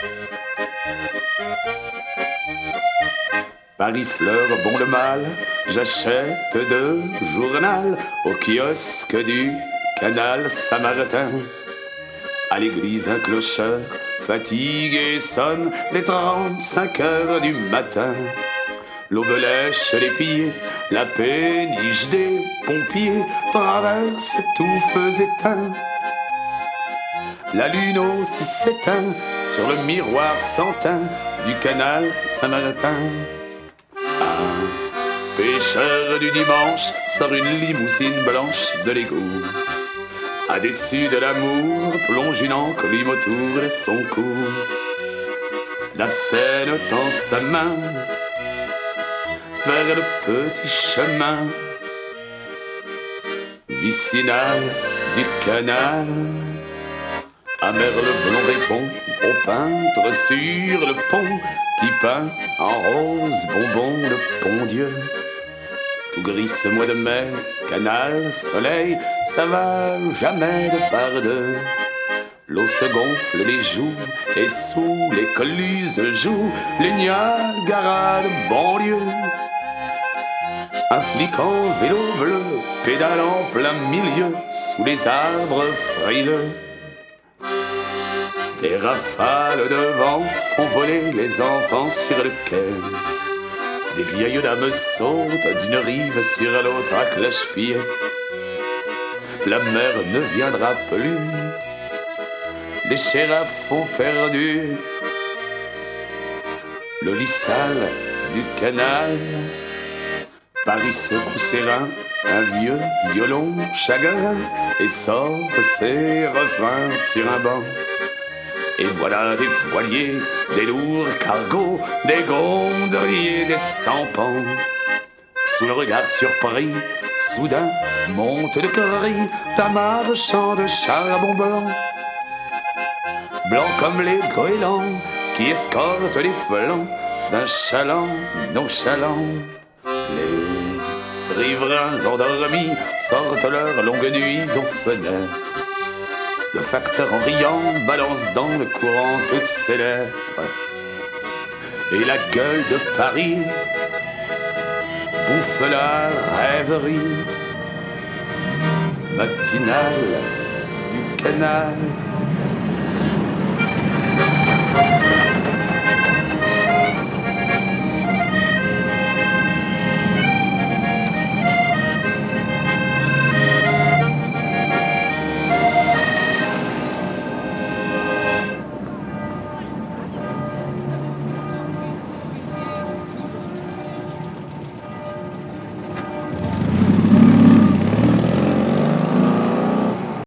Paris fleur bon le mal, j'achète deux journal au kiosque du canal Saint-Martin. À l'église un clocheur fatigué sonne les 35 heures du matin. L'aube lèche les pieds, la péniche des pompiers traverse tout feux éteints. La lune aussi s'éteint sur le miroir sans teint du canal Saint-Martin. Un pêcheur du dimanche sort une limousine blanche de l'égout. À déçu de l'amour, plonge une enclume autour de son cou. La Seine tend sa main vers le petit chemin vicinal du canal. Amer le blond répond au peintre sur le pont qui peint en rose bonbon le pont Dieu. Tout gris ce mois de mai, canal, soleil, ça va jamais de par deux. L'eau se gonfle les joues et sous les colluses jouent les Niagara de banlieue. Un flic en vélo bleu pédale en plein milieu sous les arbres frileux. Des rafales de vent font voler les enfants sur le quai. Des vieilles dames sautent d'une rive sur l'autre à cloche-pied. La mer ne viendra plus, les shérifs ont perdu le lit sale du canal. Paris secoue ses reins, un vieux violon chagrin et sort ses refrains sur un banc. Et voilà des voiliers, des lourds cargos, des gondoliers, des sampans. Sous le regard surpris, soudain monte le cri d'un marchand de charbon blanc. Blanc comme les goélands qui escortent les flancs d'un chaland nonchalant. Les riverains endormis sortent leurs longues nuits aux fenêtres. Le facteur en riant balance dans le courant toutes ses lettres. Et la gueule de Paris bouffe la rêverie matinale du canal.